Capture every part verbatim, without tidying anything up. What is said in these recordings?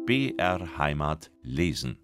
B R Heimat lesen.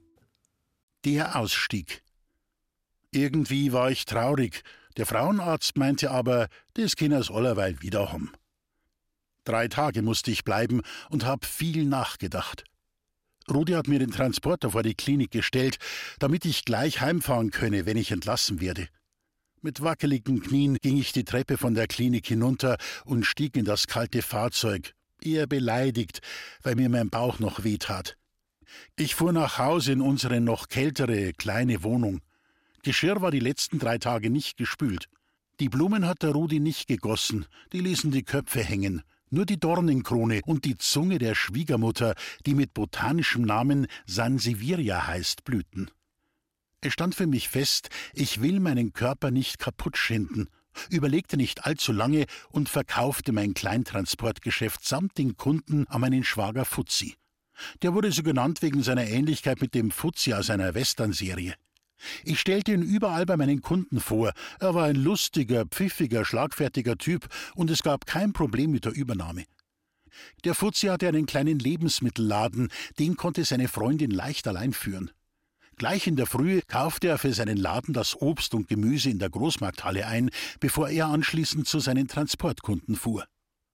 Der Ausstieg. Irgendwie war ich traurig. Der Frauenarzt meinte aber, das kann er's allerweil wieder haben. Drei Tage musste ich bleiben und hab viel nachgedacht. Rudi hat mir den Transporter vor die Klinik gestellt, damit ich gleich heimfahren könne, wenn ich entlassen werde. Mit wackeligen Knien ging ich die Treppe von der Klinik hinunter und stieg in das kalte Fahrzeug, eher beleidigt, weil mir mein Bauch noch wehtat. Ich fuhr nach Hause in unsere noch kältere, kleine Wohnung. Geschirr war die letzten drei Tage nicht gespült. Die Blumen hat der Rudi nicht gegossen, die ließen die Köpfe hängen. Nur die Dornenkrone und die Zunge der Schwiegermutter, die mit botanischem Namen Sansevieria heißt, blühten. Es stand für mich fest, ich will meinen Körper nicht kaputt schinden, überlegte nicht allzu lange und verkaufte mein Kleintransportgeschäft samt den Kunden an meinen Schwager Fuzzi. Der wurde so genannt wegen seiner Ähnlichkeit mit dem Fuzzi aus einer Westernserie. Ich stellte ihn überall bei meinen Kunden vor. Er war ein lustiger, pfiffiger, schlagfertiger Typ und es gab kein Problem mit der Übernahme. Der Fuzzi hatte einen kleinen Lebensmittelladen, den konnte seine Freundin leicht allein führen. Gleich in der Früh kaufte er für seinen Laden das Obst und Gemüse in der Großmarkthalle ein, bevor er anschließend zu seinen Transportkunden fuhr.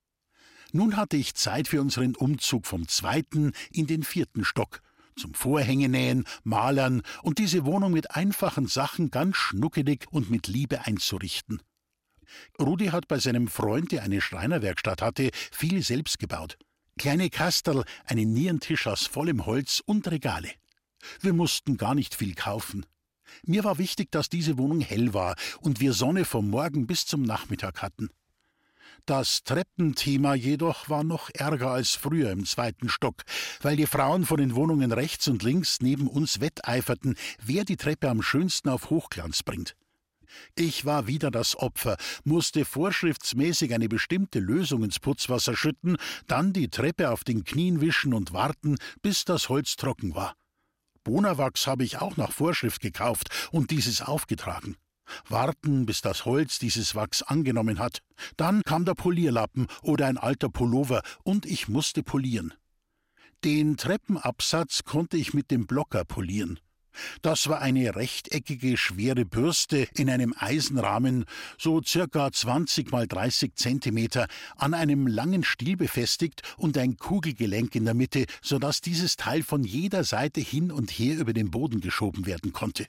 Nun hatte ich Zeit für unseren Umzug vom zweiten in den vierten Stock, zum Vorhänge nähen, malern und diese Wohnung mit einfachen Sachen ganz schnuckelig und mit Liebe einzurichten. Rudi hat bei seinem Freund, der eine Schreinerwerkstatt hatte, viel selbst gebaut. Kleine Kasterl, einen Nierentisch aus vollem Holz und Regale. Wir mussten gar nicht viel kaufen. Mir war wichtig, dass diese Wohnung hell war und wir Sonne vom Morgen bis zum Nachmittag hatten. Das Treppenthema jedoch war noch ärger als früher im zweiten Stock, weil die Frauen von den Wohnungen rechts und links neben uns wetteiferten, wer die Treppe am schönsten auf Hochglanz bringt. Ich war wieder das Opfer, musste vorschriftsmäßig eine bestimmte Lösung ins Putzwasser schütten, dann die Treppe auf den Knien wischen und warten, bis das Holz trocken war. Bonawachs habe ich auch nach Vorschrift gekauft und dieses aufgetragen. Warten, bis das Holz dieses Wachs angenommen hat. Dann kam der Polierlappen oder ein alter Pullover und ich musste polieren. Den Treppenabsatz konnte ich mit dem Blocker polieren. Das war eine rechteckige, schwere Bürste in einem Eisenrahmen, so circa zwanzig mal dreißig Zentimeter, an einem langen Stiel befestigt und ein Kugelgelenk in der Mitte, sodass dieses Teil von jeder Seite hin und her über den Boden geschoben werden konnte.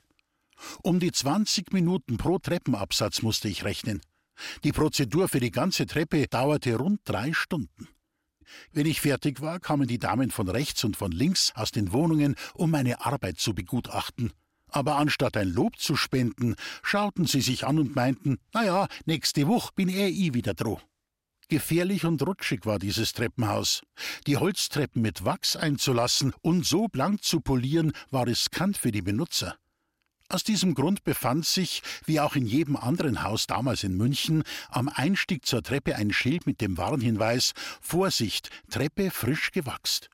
Um die zwanzig Minuten pro Treppenabsatz musste ich rechnen. Die Prozedur für die ganze Treppe dauerte rund drei Stunden. Wenn ich fertig war, kamen die Damen von rechts und von links aus den Wohnungen, um meine Arbeit zu begutachten. Aber anstatt ein Lob zu spenden, schauten sie sich an und meinten, na ja, nächste Woche bin er eh wieder droh. Gefährlich und rutschig war dieses Treppenhaus. Die Holztreppen mit Wachs einzulassen und so blank zu polieren, war riskant für die Benutzer. Aus diesem Grund befand sich, wie auch in jedem anderen Haus damals in München, am Einstieg zur Treppe ein Schild mit dem Warnhinweis: Vorsicht, Treppe frisch gewachst.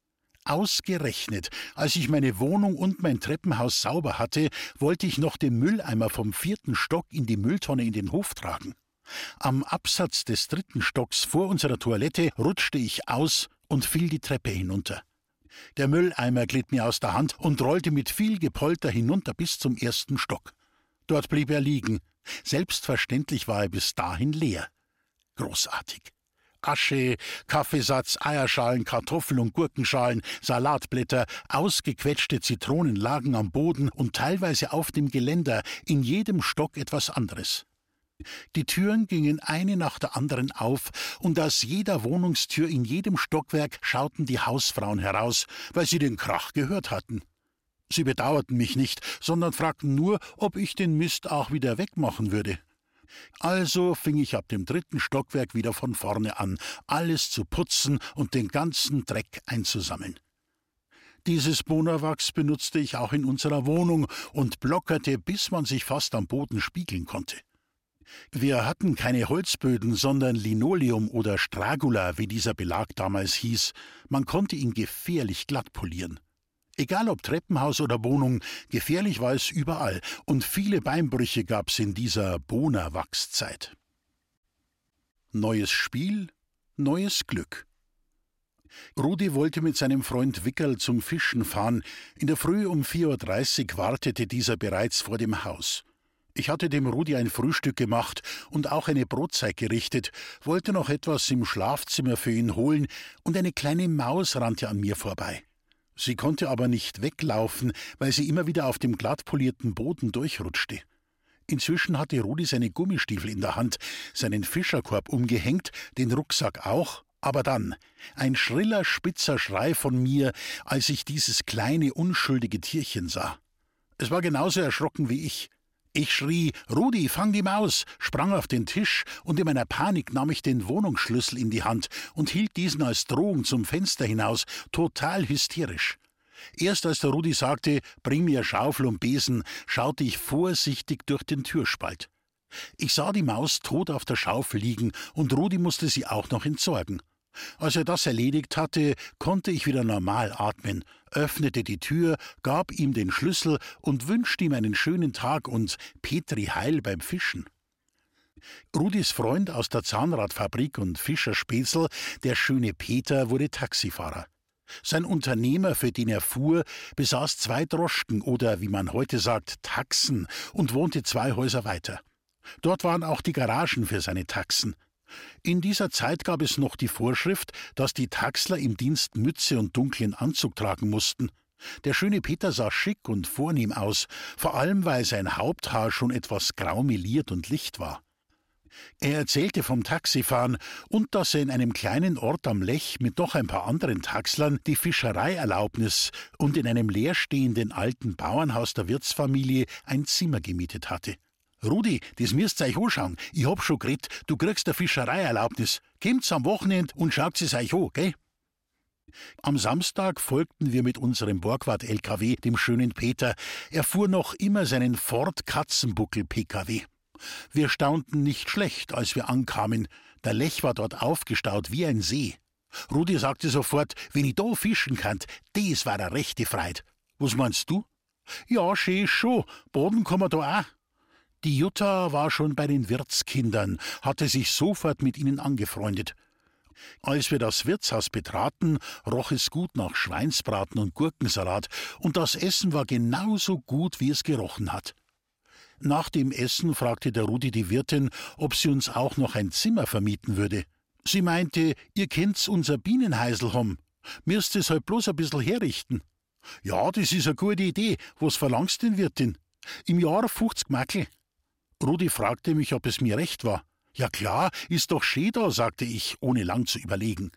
Ausgerechnet, als ich meine Wohnung und mein Treppenhaus sauber hatte, wollte ich noch den Mülleimer vom vierten Stock in die Mülltonne in den Hof tragen. Am Absatz des dritten Stocks vor unserer Toilette rutschte ich aus und fiel die Treppe hinunter. Der Mülleimer glitt mir aus der Hand und rollte mit viel Gepolter hinunter bis zum ersten Stock. Dort blieb er liegen. Selbstverständlich war er bis dahin leer. Großartig. Asche, Kaffeesatz, Eierschalen, Kartoffel- und Gurkenschalen, Salatblätter, ausgequetschte Zitronen lagen am Boden und teilweise auf dem Geländer, in jedem Stock etwas anderes. Die Türen gingen eine nach der anderen auf, und aus jeder Wohnungstür in jedem Stockwerk schauten die Hausfrauen heraus, weil sie den Krach gehört hatten. Sie bedauerten mich nicht, sondern fragten nur, ob ich den Mist auch wieder wegmachen würde. Also fing ich ab dem dritten Stockwerk wieder von vorne an, alles zu putzen und den ganzen Dreck einzusammeln. Dieses Bonawachs benutzte ich auch in unserer Wohnung und blockerte, bis man sich fast am Boden spiegeln konnte. Wir hatten keine Holzböden, sondern Linoleum oder Stragula, wie dieser Belag damals hieß. Man konnte ihn gefährlich glatt polieren. Egal ob Treppenhaus oder Wohnung, gefährlich war es überall und viele Beinbrüche gab's in dieser Bonawachszeit. Neues Spiel, neues Glück. Rudi wollte mit seinem Freund Wickerl zum Fischen fahren. In der Früh um vier Uhr dreißig wartete dieser bereits vor dem Haus. Ich hatte dem Rudi ein Frühstück gemacht und auch eine Brotzeit gerichtet, wollte noch etwas im Schlafzimmer für ihn holen, und eine kleine Maus rannte an mir vorbei. Sie konnte aber nicht weglaufen, weil sie immer wieder auf dem glattpolierten Boden durchrutschte. Inzwischen hatte Rudi seine Gummistiefel in der Hand, seinen Fischerkorb umgehängt, den Rucksack auch, aber dann ein schriller, spitzer Schrei von mir, als ich dieses kleine, unschuldige Tierchen sah. Es war genauso erschrocken wie ich. Ich schrie, »Rudi, fang die Maus«, sprang auf den Tisch, und in meiner Panik nahm ich den Wohnungsschlüssel in die Hand und hielt diesen als Drohung zum Fenster hinaus, total hysterisch. Erst als der Rudi sagte, »Bring mir Schaufel und Besen«, schaute ich vorsichtig durch den Türspalt. Ich sah die Maus tot auf der Schaufel liegen, und Rudi musste sie auch noch entsorgen. Als er das erledigt hatte, konnte ich wieder normal atmen, öffnete die Tür, gab ihm den Schlüssel und wünschte ihm einen schönen Tag und Petri Heil beim Fischen. Rudis Freund aus der Zahnradfabrik und Fischerspezl, der schöne Peter, wurde Taxifahrer. Sein Unternehmer, für den er fuhr, besaß zwei Droschken oder, wie man heute sagt, Taxen, und wohnte zwei Häuser weiter. Dort waren auch die Garagen für seine Taxen. In dieser Zeit gab es noch die Vorschrift, dass die Taxler im Dienst Mütze und dunklen Anzug tragen mussten. Der schöne Peter sah schick und vornehm aus, vor allem weil sein Haupthaar schon etwas grau meliert und licht war. Er erzählte vom Taxifahren und dass er in einem kleinen Ort am Lech mit noch ein paar anderen Taxlern die Fischereierlaubnis und in einem leerstehenden alten Bauernhaus der Wirtsfamilie ein Zimmer gemietet hatte. »Rudi, das müsst ihr euch anschauen. Ich hab schon geredet, du kriegst eine Fischereierlaubnis. Kommt's am Wochenende und schaut es euch an, gell?« Am Samstag folgten wir mit unserem Borgward-L K W dem schönen Peter. Er fuhr noch immer seinen Ford-Katzenbuckel-P K W. Wir staunten nicht schlecht, als wir ankamen. Der Lech war dort aufgestaut wie ein See. Rudi sagte sofort, wenn ich da fischen kann, das war eine rechte Freude. Was meinst du? Ja, schön ist schon. Baden kann man da auch. Die Jutta war schon bei den Wirtskindern, hatte sich sofort mit ihnen angefreundet. Als wir das Wirtshaus betraten, roch es gut nach Schweinsbraten und Gurkensalat, und das Essen war genauso gut, wie es gerochen hat. Nach dem Essen fragte der Rudi die Wirtin, ob sie uns auch noch ein Zimmer vermieten würde. Sie meinte, ihr kennt's unser Bienenheisel haben. Müsst es halt bloß ein bisschen herrichten. Ja, das ist eine gute Idee. Was verlangst denn, Wirtin? Im Jahr fünfzig Mackel. Rudi fragte mich, ob es mir recht war. Ja klar, ist doch schön da, sagte ich, ohne lang zu überlegen.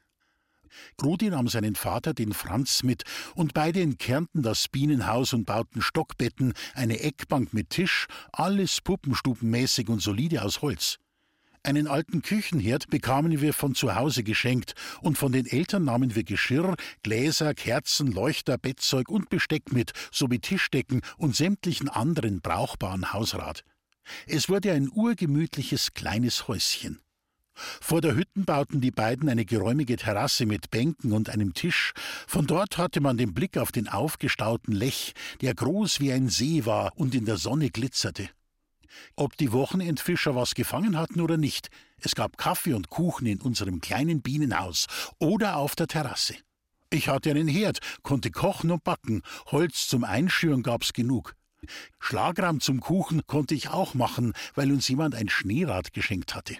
Rudi nahm seinen Vater, den Franz, mit, und beide entkernten das Bienenhaus und bauten Stockbetten, eine Eckbank mit Tisch, alles puppenstubenmäßig und solide aus Holz. Einen alten Küchenherd bekamen wir von zu Hause geschenkt, und von den Eltern nahmen wir Geschirr, Gläser, Kerzen, Leuchter, Bettzeug und Besteck mit, sowie Tischdecken und sämtlichen anderen brauchbaren Hausrat. Es wurde ein urgemütliches kleines Häuschen. Vor der Hütten bauten die beiden eine geräumige Terrasse mit Bänken und einem Tisch. Von dort hatte man den Blick auf den aufgestauten Lech, der groß wie ein See war und in der Sonne glitzerte. Ob die Wochenendfischer was gefangen hatten oder nicht, es gab Kaffee und Kuchen in unserem kleinen Bienenhaus oder auf der Terrasse. Ich hatte einen Herd, konnte kochen und backen, Holz zum Einschüren gab's genug. Schlagrahm zum Kuchen konnte ich auch machen, weil uns jemand ein Schneerad geschenkt hatte.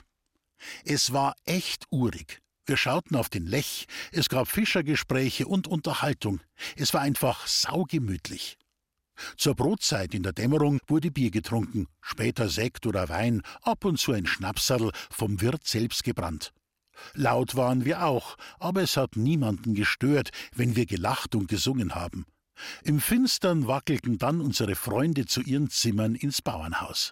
Es war echt urig. Wir schauten auf den Lech, es gab Fischergespräche und Unterhaltung. Es war einfach saugemütlich. Zur Brotzeit in der Dämmerung wurde Bier getrunken, später Sekt oder Wein, ab und zu ein Schnapssadel, vom Wirt selbst gebrannt. Laut waren wir auch, aber es hat niemanden gestört, wenn wir gelacht und gesungen haben. Im Finstern wackelten dann unsere Freunde zu ihren Zimmern ins Bauernhaus.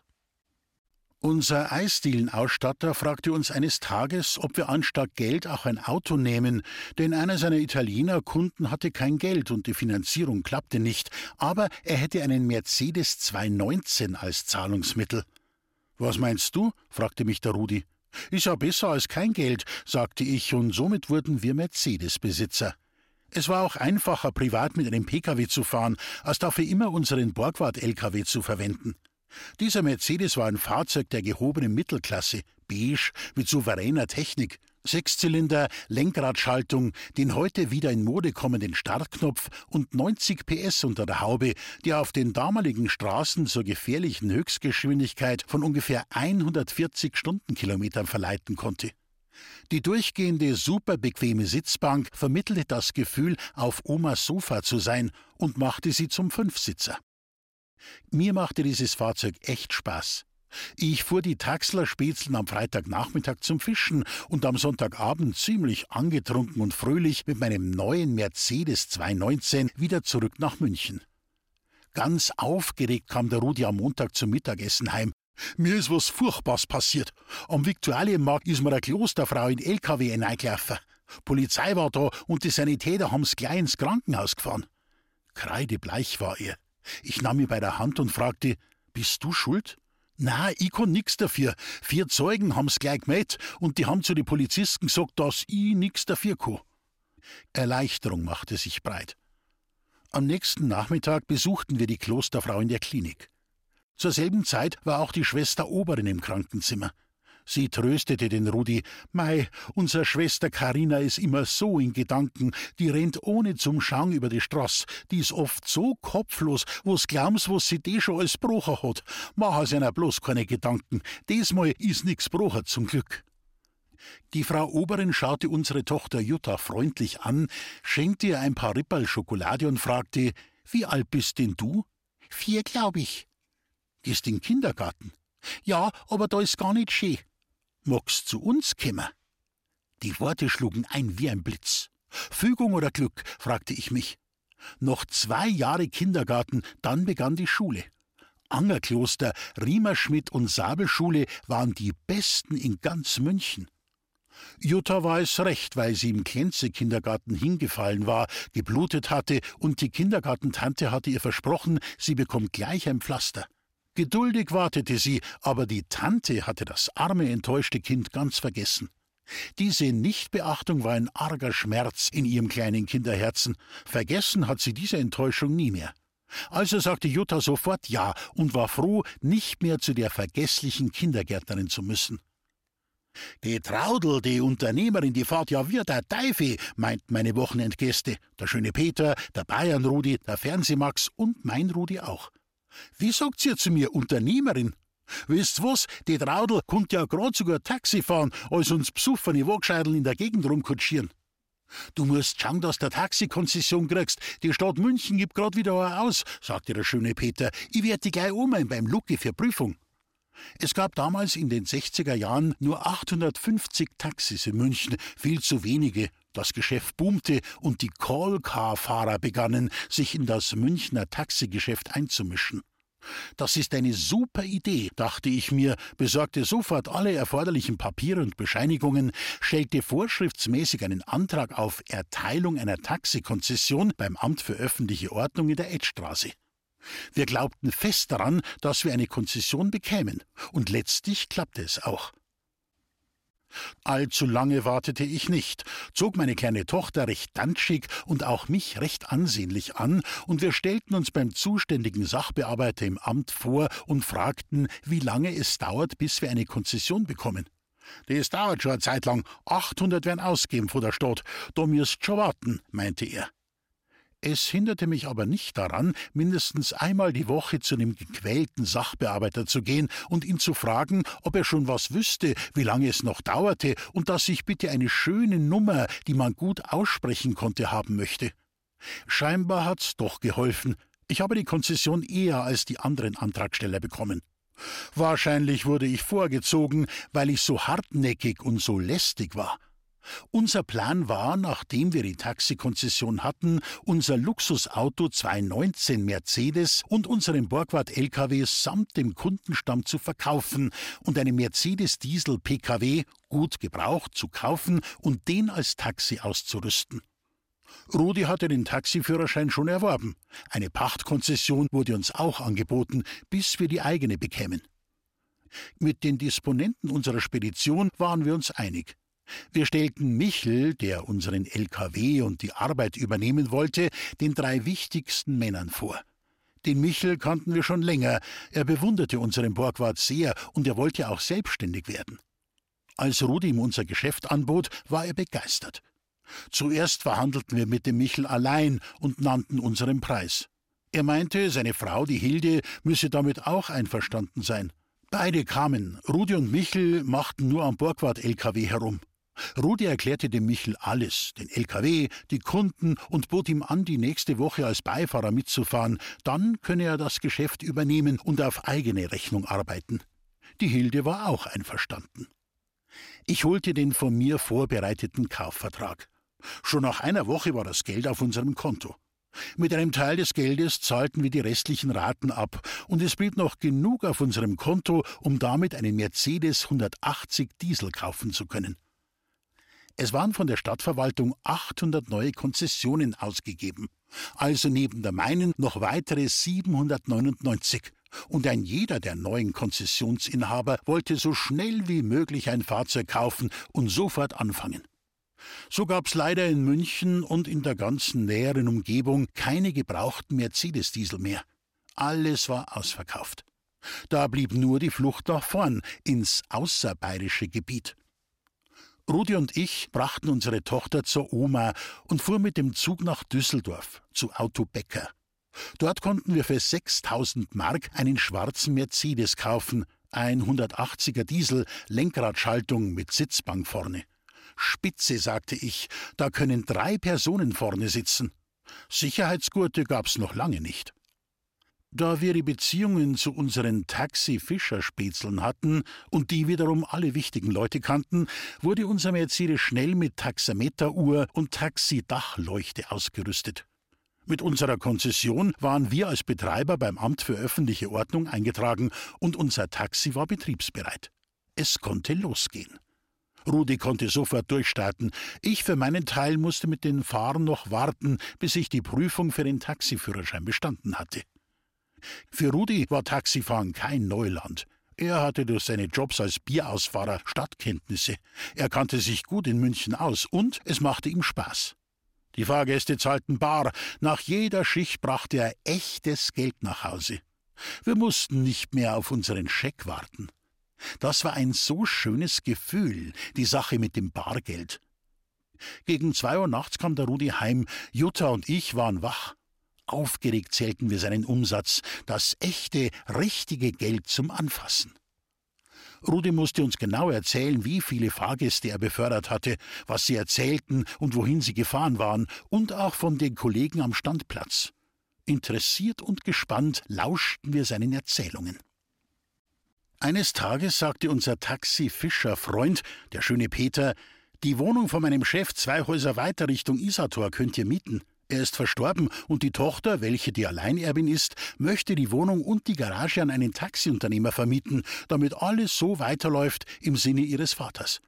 Unser Eisdielenausstatter fragte uns eines Tages, ob wir anstatt Geld auch ein Auto nehmen, denn einer seiner Italiener-Kunden hatte kein Geld und die Finanzierung klappte nicht, aber er hätte einen Mercedes zweihundertneunzehn als Zahlungsmittel. »Was meinst du?« fragte mich der Rudi. »Ist ja besser als kein Geld«, sagte ich, und somit wurden wir Mercedes-Besitzer. Es war auch einfacher, privat mit einem P K W zu fahren, als dafür immer unseren Borgward-L K W zu verwenden. Dieser Mercedes war ein Fahrzeug der gehobenen Mittelklasse, beige, mit souveräner Technik. Sechszylinder, Lenkradschaltung, den heute wieder in Mode kommenden Startknopf und neunzig P S unter der Haube, die auf den damaligen Straßen zur gefährlichen Höchstgeschwindigkeit von ungefähr hundertvierzig Stundenkilometern verleiten konnte. Die durchgehende, superbequeme Sitzbank vermittelte das Gefühl, auf Omas Sofa zu sein und machte sie zum Fünfsitzer. Mir machte dieses Fahrzeug echt Spaß. Ich fuhr die Taxler Spätzlen am Freitagnachmittag zum Fischen und am Sonntagabend ziemlich angetrunken und fröhlich mit meinem neuen Mercedes zweihundertneunzehn wieder zurück nach München. Ganz aufgeregt kam der Rudi am Montag zum Mittagessen heim. Mir ist was Furchtbares passiert. Am Viktualienmarkt ist mir eine Klosterfrau in L K W hineingelaufen. Polizei war da und die Sanitäter haben's gleich ins Krankenhaus gefahren. Kreidebleich war er. Ich nahm ihn bei der Hand und fragte, »Bist du schuld?« »Na, ich kann nix dafür. Vier Zeugen haben's gleich gemeldet und die haben zu den Polizisten gesagt, dass ich nix dafür kann.« Erleichterung machte sich breit. Am nächsten Nachmittag besuchten wir die Klosterfrau in der Klinik. Zur selben Zeit war auch die Schwester Oberin im Krankenzimmer. Sie tröstete den Rudi. »Mei, unsere Schwester Karina ist immer so in Gedanken, die rennt ohne zum Schauen über die Straße. Die ist oft so kopflos, wo's glaubens, was sie die schon alles brocher hat. Mach sie einer bloß keine Gedanken. Diesmal ist nix brocher zum Glück.« Die Frau Oberin schaute unsere Tochter Jutta freundlich an, schenkte ihr ein paar Ripperl Schokolade und fragte, »Wie alt bist denn du?« »Vier, glaub ich.« »Gehst in den Kindergarten?« »Ja, aber da ist gar nicht schön.« »Magst zu uns kommen?« Die Worte schlugen ein wie ein Blitz. Fügung oder Glück, fragte ich mich. Noch zwei Jahre Kindergarten, dann begann die Schule. Angerkloster, Riemerschmidt und Sabelschule waren die besten in ganz München. Jutta war es recht, weil sie im Klenze-Kindergarten hingefallen war, geblutet hatte und die Kindergartentante hatte ihr versprochen, sie bekommt gleich ein Pflaster. Geduldig wartete sie, aber die Tante hatte das arme, enttäuschte Kind ganz vergessen. Diese Nichtbeachtung war ein arger Schmerz in ihrem kleinen Kinderherzen. Vergessen hat sie diese Enttäuschung nie mehr. Also sagte Jutta sofort ja und war froh, nicht mehr zu der vergesslichen Kindergärtnerin zu müssen. »Die Traudl, die Unternehmerin, die fährt ja wie der Teufel«, meinten meine Wochenendgäste. Der schöne Peter, der Bayern-Rudi, der Fernsehmax und mein Rudi auch. »Wie sagt ihr zu mir, Unternehmerin?« »Wisst was, die Traudl kommt ja grad sogar Taxi fahren, als uns besoffene Wagscheidl in der Gegend rumkutschieren.« »Du musst schauen, dass du Taxikonzession kriegst. Die Stadt München gibt grad wieder eine aus«, sagte der schöne Peter. »Ich werd die gleich umhängen beim Lucke für Prüfung.« Es gab damals in den sechziger Jahren nur achthundertfünfzig Taxis in München, viel zu wenige. Das Geschäft boomte und die Call-Car-Fahrer begannen, sich in das Münchner Taxigeschäft einzumischen. Das ist eine super Idee, dachte ich mir, besorgte sofort alle erforderlichen Papiere und Bescheinigungen, stellte vorschriftsmäßig einen Antrag auf Erteilung einer Taxikonzession beim Amt für öffentliche Ordnung in der Edstraße. Wir glaubten fest daran, dass wir eine Konzession bekämen, und letztlich klappte es auch. Allzu lange wartete ich nicht, zog meine kleine Tochter recht dantschig und auch mich recht ansehnlich an, und wir stellten uns beim zuständigen Sachbearbeiter im Amt vor und fragten, wie lange es dauert, bis wir eine Konzession bekommen. »Das dauert schon eine Zeit lang, achthundert werden ausgegeben von der Stadt, da müsst schon warten«, meinte er. Es hinderte mich aber nicht daran, mindestens einmal die Woche zu einem gequälten Sachbearbeiter zu gehen und ihn zu fragen, ob er schon was wüsste, wie lange es noch dauerte und dass ich bitte eine schöne Nummer, die man gut aussprechen konnte, haben möchte. Scheinbar hat's doch geholfen. Ich habe die Konzession eher als die anderen Antragsteller bekommen. Wahrscheinlich wurde ich vorgezogen, weil ich so hartnäckig und so lästig war. Unser Plan war, nachdem wir die Taxikonzession hatten, unser Luxusauto zweihundertneunzehn Mercedes und unseren Borgward-L K W samt dem Kundenstamm zu verkaufen und einen Mercedes-Diesel-P K W, gut gebraucht, zu kaufen und den als Taxi auszurüsten. Rudi hatte den Taxiführerschein schon erworben. Eine Pachtkonzession wurde uns auch angeboten, bis wir die eigene bekämen. Mit den Disponenten unserer Spedition waren wir uns einig. Wir stellten Michel, der unseren L K W und die Arbeit übernehmen wollte, den drei wichtigsten Männern vor. Den Michel kannten wir schon länger, er bewunderte unseren Borgward sehr und er wollte auch selbstständig werden. Als Rudi ihm unser Geschäft anbot, war er begeistert. Zuerst verhandelten wir mit dem Michel allein und nannten unseren Preis. Er meinte, seine Frau, die Hilde, müsse damit auch einverstanden sein. Beide kamen. Rudi und Michel machten nur am Borgward-L K W herum. Rudi erklärte dem Michel alles, den L K W, die Kunden und bot ihm an, die nächste Woche als Beifahrer mitzufahren. Dann könne er das Geschäft übernehmen und auf eigene Rechnung arbeiten. Die Hilde war auch einverstanden. Ich holte den von mir vorbereiteten Kaufvertrag. Schon nach einer Woche war das Geld auf unserem Konto. Mit einem Teil des Geldes zahlten wir die restlichen Raten ab und es blieb noch genug auf unserem Konto, um damit einen Mercedes hundertachtzig Diesel kaufen zu können. Es waren von der Stadtverwaltung achthundert neue Konzessionen ausgegeben, also neben der meinen noch weitere siebenhundertneunundneunzig. Und ein jeder der neuen Konzessionsinhaber wollte so schnell wie möglich ein Fahrzeug kaufen und sofort anfangen. So gab's leider in München und in der ganzen näheren Umgebung keine gebrauchten Mercedes-Diesel mehr. Alles war ausverkauft. Da blieb nur die Flucht nach vorn, ins außerbayerische Gebiet. Rudi und ich brachten unsere Tochter zur Oma und fuhren mit dem Zug nach Düsseldorf, zu Auto Becker. Dort konnten wir für sechstausend Mark einen schwarzen Mercedes kaufen, ein hundertachtziger Diesel, Lenkradschaltung mit Sitzbank vorne. Spitze, sagte ich, da können drei Personen vorne sitzen. Sicherheitsgurte gab's noch lange nicht. Da wir die Beziehungen zu unseren Taxi-Fischer-Spätzeln hatten und die wiederum alle wichtigen Leute kannten, wurde unser Mercedes schnell mit Taxameteruhr und Taxidachleuchte ausgerüstet. Mit unserer Konzession waren wir als Betreiber beim Amt für öffentliche Ordnung eingetragen und unser Taxi war betriebsbereit. Es konnte losgehen. Rudi konnte sofort durchstarten. Ich für meinen Teil musste mit den Fahren noch warten, bis ich die Prüfung für den Taxiführerschein bestanden hatte. Für Rudi war Taxifahren kein Neuland. Er hatte durch seine Jobs als Bierausfahrer Stadtkenntnisse. Er kannte sich gut in München aus und es machte ihm Spaß. Die Fahrgäste zahlten bar. Nach jeder Schicht brachte er echtes Geld nach Hause. Wir mussten nicht mehr auf unseren Scheck warten. Das war ein so schönes Gefühl, die Sache mit dem Bargeld. Gegen zwei Uhr nachts kam der Rudi heim. Jutta und ich waren wach. Aufgeregt zählten wir seinen Umsatz, das echte, richtige Geld zum Anfassen. Rudi musste uns genau erzählen, wie viele Fahrgäste er befördert hatte, was sie erzählten und wohin sie gefahren waren, und auch von den Kollegen am Standplatz. Interessiert und gespannt lauschten wir seinen Erzählungen. Eines Tages sagte unser Taxi-Fischer-Freund, der schöne Peter, »Die Wohnung von meinem Chef zwei Häuser weiter Richtung Isartor könnt ihr mieten. Er ist verstorben und die Tochter, welche die Alleinerbin ist, möchte die Wohnung und die Garage an einen Taxiunternehmer vermieten, damit alles so weiterläuft im Sinne ihres Vaters.«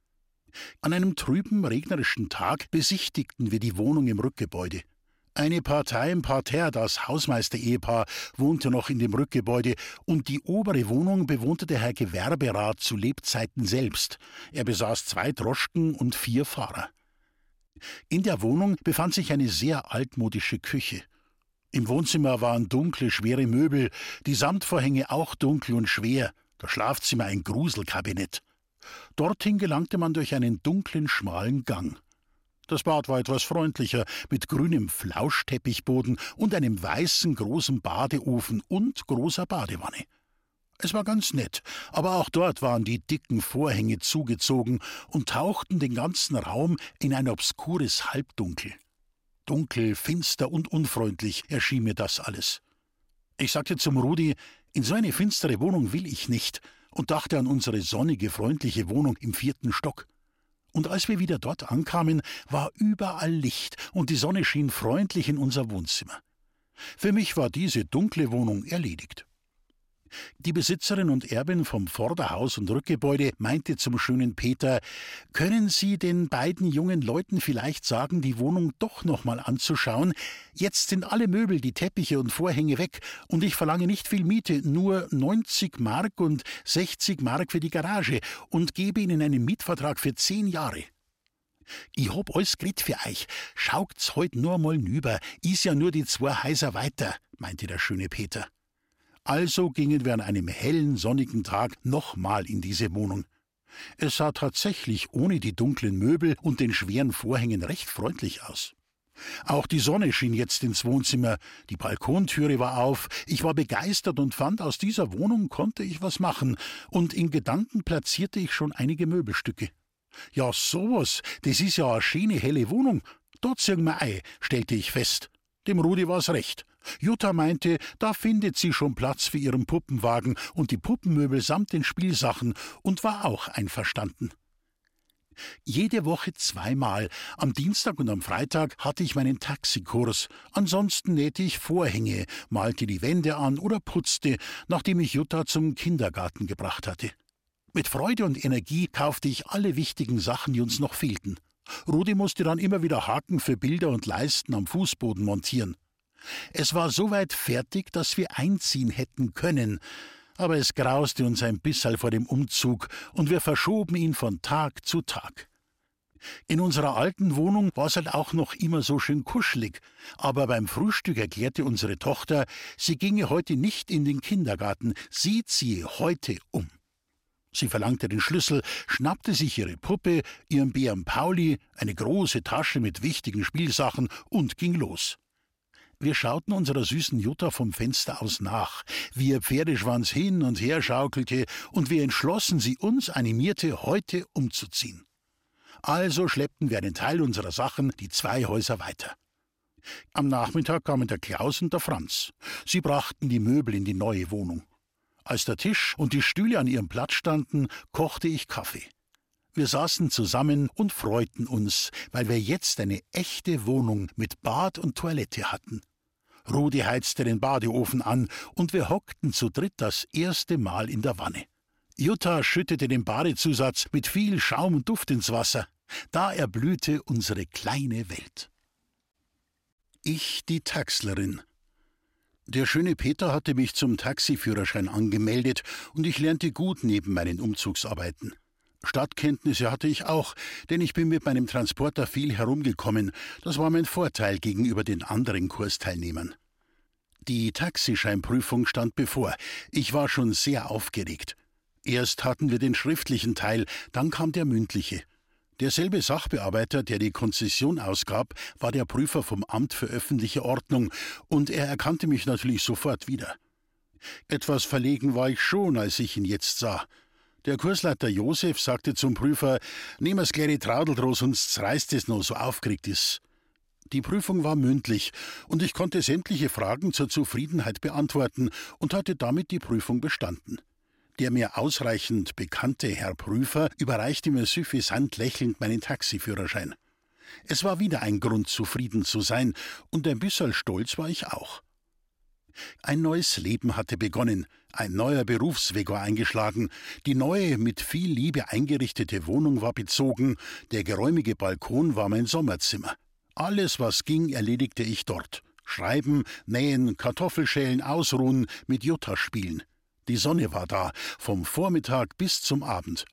An einem trüben, regnerischen Tag besichtigten wir die Wohnung im Rückgebäude. Eine Partei im Parterre, das Hausmeister-Ehepaar, wohnte noch in dem Rückgebäude und die obere Wohnung bewohnte der Herr Gewerberat zu Lebzeiten selbst. Er besaß zwei Droschken und vier Fahrer. In der Wohnung befand sich eine sehr altmodische Küche. Im Wohnzimmer waren dunkle, schwere Möbel, die Samtvorhänge auch dunkel und schwer, das Schlafzimmer ein Gruselkabinett. Dorthin gelangte man durch einen dunklen, schmalen Gang. Das Bad war etwas freundlicher, mit grünem Flauschteppichboden und einem weißen, großen Badeofen und großer Badewanne. Es war ganz nett, aber auch dort waren die dicken Vorhänge zugezogen und tauchten den ganzen Raum in ein obskures Halbdunkel. Dunkel, finster und unfreundlich erschien mir das alles. Ich sagte zum Rudi, in so eine finstere Wohnung will ich nicht, und dachte an unsere sonnige, freundliche Wohnung im vierten Stock. Und als wir wieder dort ankamen, war überall Licht und die Sonne schien freundlich in unser Wohnzimmer. Für mich war diese dunkle Wohnung erledigt. Die Besitzerin und Erbin vom Vorderhaus und Rückgebäude meinte zum schönen Peter, »Können Sie den beiden jungen Leuten vielleicht sagen, die Wohnung doch noch mal anzuschauen? Jetzt sind alle Möbel, die Teppiche und Vorhänge weg und ich verlange nicht viel Miete, nur neunzig Mark und sechzig Mark für die Garage und gebe Ihnen einen Mietvertrag für zehn Jahre.« »Ich hab alles geredt für euch. Schaut's heut nur mal nüber, is ja nur die zwei Häuser weiter«, meinte der schöne Peter. Also gingen wir an einem hellen, sonnigen Tag nochmal in diese Wohnung. Es sah tatsächlich ohne die dunklen Möbel und den schweren Vorhängen recht freundlich aus. Auch die Sonne schien jetzt ins Wohnzimmer, die Balkontüre war auf, ich war begeistert und fand, aus dieser Wohnung konnte ich was machen, und in Gedanken platzierte ich schon einige Möbelstücke. Ja, sowas, das ist ja eine schöne helle Wohnung. Dort ziehen wir ein, stellte ich fest. Dem Rudi war's recht. Jutta meinte, da findet sie schon Platz für ihren Puppenwagen und die Puppenmöbel samt den Spielsachen, und war auch einverstanden. Jede Woche zweimal, am Dienstag und am Freitag, hatte ich meinen Taxikurs. Ansonsten nähte ich Vorhänge, malte die Wände an oder putzte, nachdem ich Jutta zum Kindergarten gebracht hatte. Mit Freude und Energie kaufte ich alle wichtigen Sachen, die uns noch fehlten. Rudi musste dann immer wieder Haken für Bilder und Leisten am Fußboden montieren. Es war soweit fertig, dass wir einziehen hätten können, aber es grauste uns ein bisserl vor dem Umzug, und wir verschoben ihn von Tag zu Tag. In unserer alten Wohnung war es halt auch noch immer so schön kuschelig, aber beim Frühstück erklärte unsere Tochter, sie ginge heute nicht in den Kindergarten, sie ziehe heute um. Sie verlangte den Schlüssel, schnappte sich ihre Puppe, ihren Bären Pauli, eine große Tasche mit wichtigen Spielsachen und ging los. Wir schauten unserer süßen Jutta vom Fenster aus nach, wie ihr Pferdeschwanz hin und her schaukelte und wie entschlossen sie uns animierte, heute umzuziehen. Also schleppten wir einen Teil unserer Sachen die zwei Häuser weiter. Am Nachmittag kamen der Klaus und der Franz. Sie brachten die Möbel in die neue Wohnung. Als der Tisch und die Stühle an ihrem Platz standen, kochte ich Kaffee. Wir saßen zusammen und freuten uns, weil wir jetzt eine echte Wohnung mit Bad und Toilette hatten. Rudi heizte den Badeofen an und wir hockten zu dritt das erste Mal in der Wanne. Jutta schüttete den Badezusatz mit viel Schaum und Duft ins Wasser. Da erblühte unsere kleine Welt. Ich die Taxlerin. Der schöne Peter hatte mich zum Taxiführerschein angemeldet und ich lernte gut neben meinen Umzugsarbeiten. Stadtkenntnisse hatte ich auch, denn ich bin mit meinem Transporter viel herumgekommen. Das war mein Vorteil gegenüber den anderen Kursteilnehmern. Die Taxischeinprüfung stand bevor. Ich war schon sehr aufgeregt. Erst hatten wir den schriftlichen Teil, dann kam der mündliche. Derselbe Sachbearbeiter, der die Konzession ausgab, war der Prüfer vom Amt für öffentliche Ordnung, und er erkannte mich natürlich sofort wieder. Etwas verlegen war ich schon, als ich ihn jetzt sah. Der Kursleiter Josef sagte zum Prüfer, »Nehm es gleich die Traudel draus, sonst reißt es noch, so aufgeregt ist.« Die Prüfung war mündlich, und ich konnte sämtliche Fragen zur Zufriedenheit beantworten und hatte damit die Prüfung bestanden. Der mir ausreichend bekannte Herr Prüfer überreichte mir suffisant lächelnd meinen Taxiführerschein. Es war wieder ein Grund, zufrieden zu sein, und ein bisserl stolz war ich auch. Ein neues Leben hatte begonnen, ein neuer Berufsweg war eingeschlagen, die neue, mit viel Liebe eingerichtete Wohnung war bezogen, der geräumige Balkon war mein Sommerzimmer. Alles, was ging, erledigte ich dort. Schreiben, nähen, Kartoffelschälen, ausruhen, mit Jutta spielen. Die Sonne war da, vom Vormittag bis zum Abend.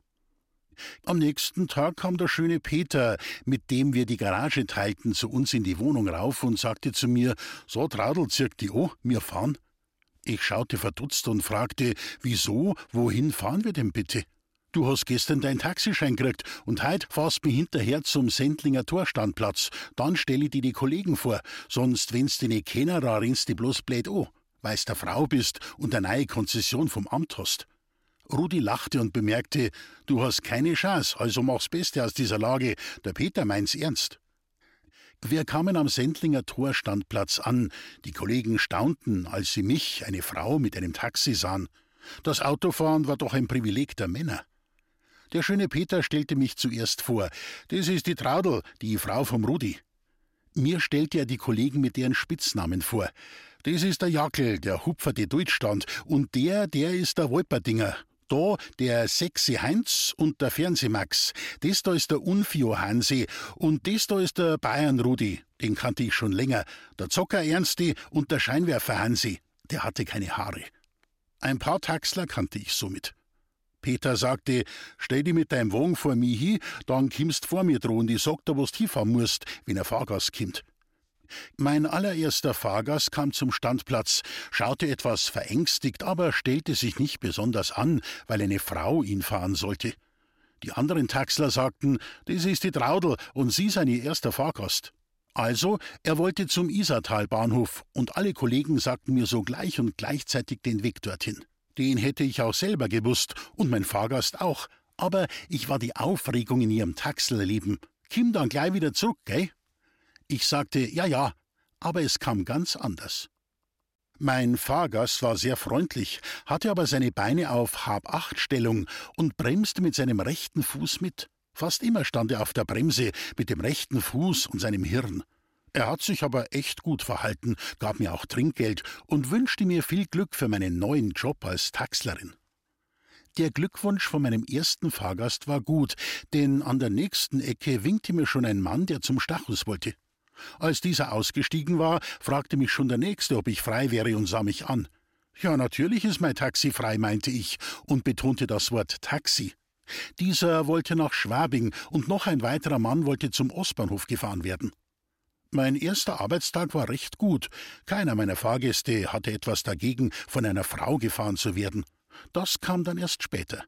Am nächsten Tag kam der schöne Peter, mit dem wir die Garage teilten, zu uns in die Wohnung rauf und sagte zu mir, »So, Traudl, zirk die an, wir fahren.« Ich schaute verdutzt und fragte, »Wieso, wohin fahren wir denn bitte?« »Du hast gestern deinen Taxischein gekriegt und heut fahrst mir hinterher zum Sendlinger Torstandplatz, dann stelle ich dir die Kollegen vor, sonst wenn's die nicht kennen, da rennst du bloß blöd an, weil's der Frau bist und eine neue Konzession vom Amt hast.« Rudi lachte und bemerkte, »Du hast keine Chance, also mach's Beste aus dieser Lage, der Peter meint's ernst.« Wir kamen am Sendlinger Torstandplatz an. Die Kollegen staunten, als sie mich, eine Frau, mit einem Taxi sahen. Das Autofahren war doch ein Privileg der Männer. Der schöne Peter stellte mich zuerst vor. »Das ist die Traudl, die Frau vom Rudi.« Mir stellte er die Kollegen mit deren Spitznamen vor. »Das ist der Jackel, der hupferte Deutschstand, und der, der ist der Wolperdinger. Da der sexy Heinz und der Fernsehmax. Das da ist der Unfio Hansi und das da ist der Bayern Rudi. Den kannte ich schon länger. Der Zocker Ernsti und der Scheinwerfer Hansi. Der hatte keine Haare. Ein paar Taxler kannte ich somit. Peter sagte, stell dich mit deinem Wagen vor mich hin, dann kommst vor mir dran und ich sag dir, wo du hinfahren musst, wenn ein Fahrgast kommt. Mein allererster Fahrgast kam zum Standplatz, schaute etwas verängstigt, aber stellte sich nicht besonders an, weil eine Frau ihn fahren sollte. Die anderen Taxler sagten, das ist die Traudl und sie sei ihr erster Fahrgast. Also, er wollte zum Isartalbahnhof und alle Kollegen sagten mir sogleich und gleichzeitig den Weg dorthin. Den hätte ich auch selber gewusst und mein Fahrgast auch. Aber ich war die Aufregung in ihrem Taxlerleben. Komm dann gleich wieder zurück, gell? Ich sagte, ja, ja, aber es kam ganz anders. Mein Fahrgast war sehr freundlich, hatte aber seine Beine auf Hab-Acht-Stellung und bremste mit seinem rechten Fuß mit. Fast immer stand er auf der Bremse mit dem rechten Fuß und seinem Hirn. Er hat sich aber echt gut verhalten, gab mir auch Trinkgeld und wünschte mir viel Glück für meinen neuen Job als Taxlerin. Der Glückwunsch von meinem ersten Fahrgast war gut, denn an der nächsten Ecke winkte mir schon ein Mann, der zum Stachus wollte. Als dieser ausgestiegen war, fragte mich schon der Nächste, ob ich frei wäre und sah mich an. »Ja, natürlich ist mein Taxi frei«, meinte ich und betonte das Wort Taxi. Dieser wollte nach Schwabing und noch ein weiterer Mann wollte zum Ostbahnhof gefahren werden. Mein erster Arbeitstag war recht gut. Keiner meiner Fahrgäste hatte etwas dagegen, von einer Frau gefahren zu werden. Das kam dann erst später.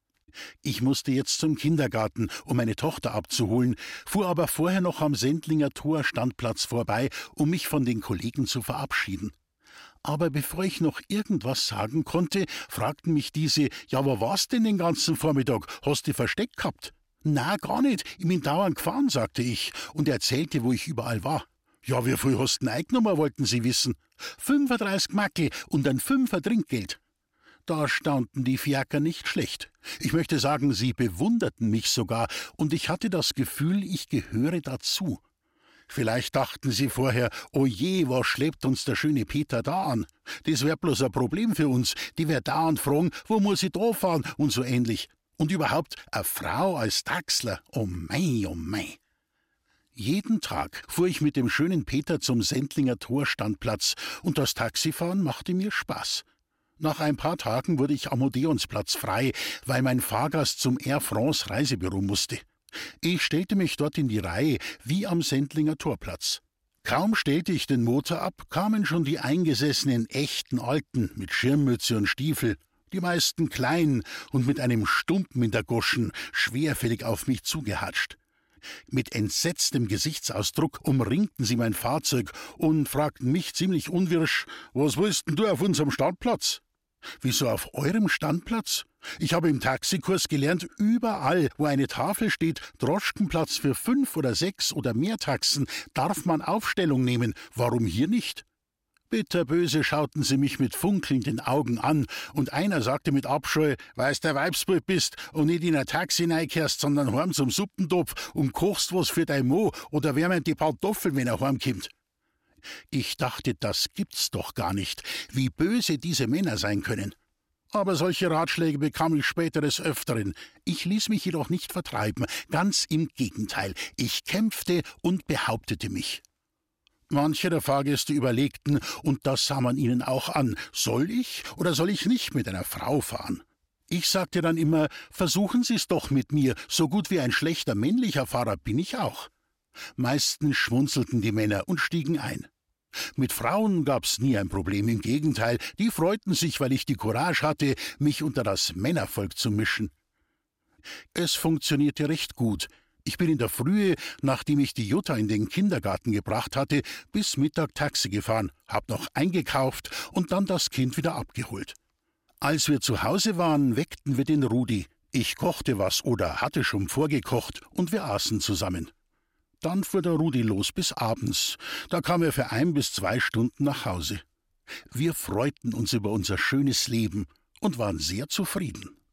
Ich musste jetzt zum Kindergarten, um meine Tochter abzuholen, fuhr aber vorher noch am Sendlinger Tor Standplatz vorbei, um mich von den Kollegen zu verabschieden. Aber bevor ich noch irgendwas sagen konnte, fragten mich diese, »Ja, wo warst denn den ganzen Vormittag? Hast du versteckt gehabt?« »Na, gar nicht, ich bin dauernd gefahren«, sagte ich und erzählte, wo ich überall war. »Ja, wie viel hast du denn eingenommen?«, wollten sie wissen. »fünfunddreißig Mackel und ein Fünfer Trinkgeld.« Da staunten die Fiaker nicht schlecht. Ich möchte sagen, sie bewunderten mich sogar, und ich hatte das Gefühl, ich gehöre dazu. Vielleicht dachten sie vorher, oh je, was schleppt uns der schöne Peter da an? Das wär bloß ein Problem für uns, die wär dauernd fragen, wo muss ich da fahren und so ähnlich. Und überhaupt, eine Frau als Taxler, oh mei, oh mei. Jeden Tag fuhr ich mit dem schönen Peter zum Sendlinger Torstandplatz, und das Taxifahren machte mir Spaß. Nach ein paar Tagen wurde ich am Odeonsplatz frei, weil mein Fahrgast zum Air France Reisebüro musste. Ich stellte mich dort in die Reihe, wie am Sendlinger Torplatz. Kaum stellte ich den Motor ab, kamen schon die eingesessenen echten Alten mit Schirmmütze und Stiefel, die meisten klein und mit einem Stumpen in der Goschen, schwerfällig auf mich zugehatscht. Mit entsetztem Gesichtsausdruck umringten sie mein Fahrzeug und fragten mich ziemlich unwirsch, »Was willst denn du auf unserem Standplatz?« »Wieso auf eurem Standplatz? Ich habe im Taxikurs gelernt, überall, wo eine Tafel steht, Droschkenplatz für fünf oder sechs oder mehr Taxen, darf man Aufstellung nehmen. Warum hier nicht?« Bitterböse schauten sie mich mit funkelnden Augen an, und einer sagte mit Abscheu, »Weil's der Weibsbub bist und nicht in ein Taxi reinkehrst, sondern heim zum Suppentopf und kochst was für dein Mo oder wärmen die Pantoffeln, wenn er heimkommt.« Ich dachte, das gibt's doch gar nicht, wie böse diese Männer sein können. Aber solche Ratschläge bekam ich später des Öfteren. Ich ließ mich jedoch nicht vertreiben, ganz im Gegenteil. Ich kämpfte und behauptete mich. Manche der Fahrgäste überlegten, und das sah man ihnen auch an, soll ich oder soll ich nicht mit einer Frau fahren? Ich sagte dann immer, versuchen Sie es doch mit mir, so gut wie ein schlechter männlicher Fahrer bin ich auch. Meistens schmunzelten die Männer und stiegen ein. Mit Frauen gab's nie ein Problem, im Gegenteil, die freuten sich, weil ich die Courage hatte, mich unter das Männervolk zu mischen. Es funktionierte recht gut. Ich bin in der Frühe, nachdem ich die Jutta in den Kindergarten gebracht hatte, bis Mittag Taxi gefahren, hab noch eingekauft und dann das Kind wieder abgeholt. Als wir zu Hause waren, weckten wir den Rudi. Ich kochte was oder hatte schon vorgekocht und wir aßen zusammen. Dann fuhr der Rudi los bis abends. Da kam er für ein bis zwei Stunden nach Hause. Wir freuten uns über unser schönes Leben und waren sehr zufrieden.